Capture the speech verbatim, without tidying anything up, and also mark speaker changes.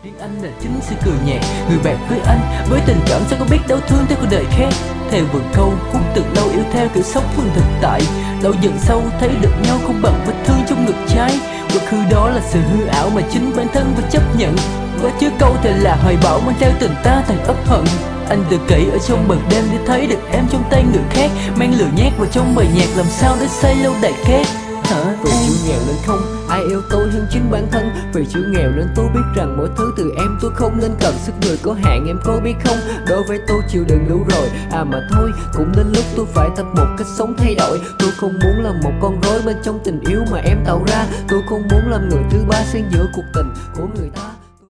Speaker 1: riêng anh là chính sự cười nhẹ. Người bạn với anh với tình cảm sao có biết đau thương theo cuộc đời khác. Theo vần câu phút từ lâu yêu theo kiểu sống phương thực tại. Lâu dần sâu thấy được nhau không bằng vết thương trong ngực trái. Quá khứ đó là sự hư ảo mà chính bản thân phải chấp nhận. Có chứa câu thì là hoài bão mang theo tình ta thành ấp hận. Anh tự kỷ ở trong màn đêm để thấy được em trong tay người khác. Mang lửa nhát vào trong bài nhạc làm sao để xây lâu đài cát. Hả? Vì chữ nghèo nên không ai yêu tôi hơn chính bản thân. Vì chữ nghèo nên tôi biết rằng mỗi thứ từ em tôi không nên cần. Sức người có hạn em có biết không? Đối với tôi chịu đựng đủ rồi. À mà thôi cũng đến lúc tôi phải tập một cách sống thay đổi. Tôi không muốn là một con rối bên trong tình yêu mà em tạo ra. Tôi không muốn làm người thứ ba xen giữa cuộc tình của người ta.